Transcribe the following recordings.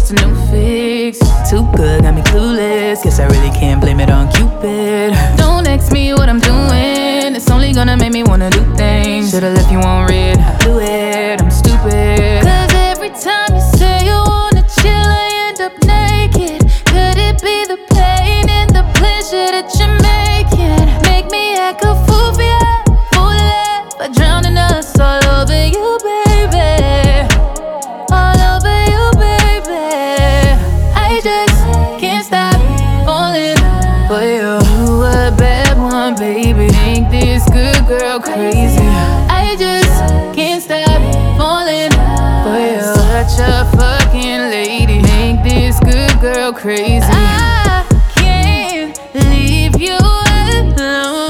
just a new fix. Too good, got me clueless. Guess I really can't blame it on Cupid. Don't ask me what I'm doing, it's only gonna make me wanna do things. Should've left you on red, I blew it, I'm stupid. Cause every time you say you wanna chill, I end up naked. Could it be the pain and the pleasure that you're making? Make me act a fool for you, fool love, by drowning us all over you, baby. All over you, baby. I just can't stop falling for you. You a bad one, baby. Make this good girl crazy. I just can't stop falling for you. Such a fucking lady. Make this good girl crazy. I can't leave you alone.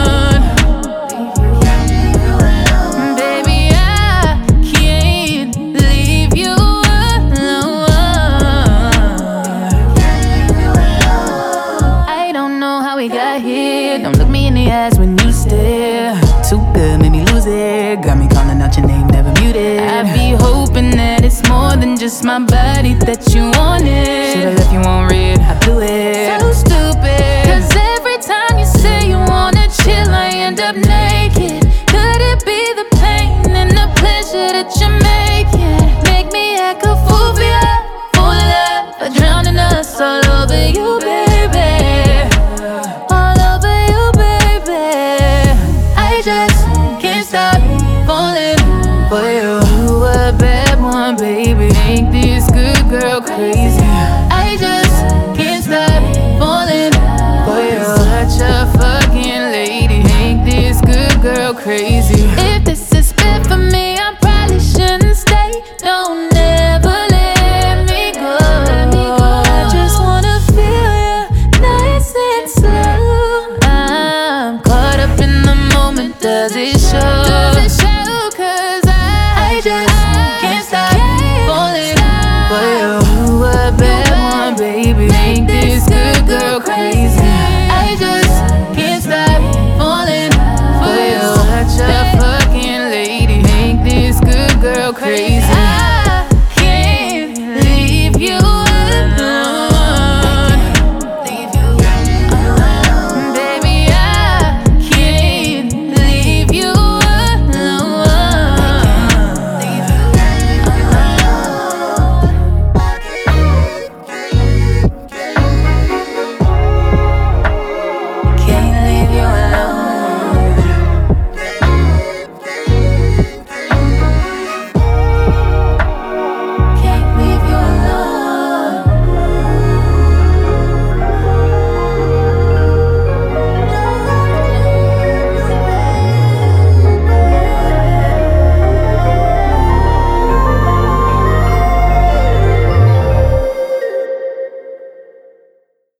Baby, I can't leave you alone. I don't know how we got here. Don't look me in the eyes when you stare. Too good, made me lose it. Got me calling out your name, never muted. I be hoping that it's more than just my body that you wanted. Should've left you on red, I blew it.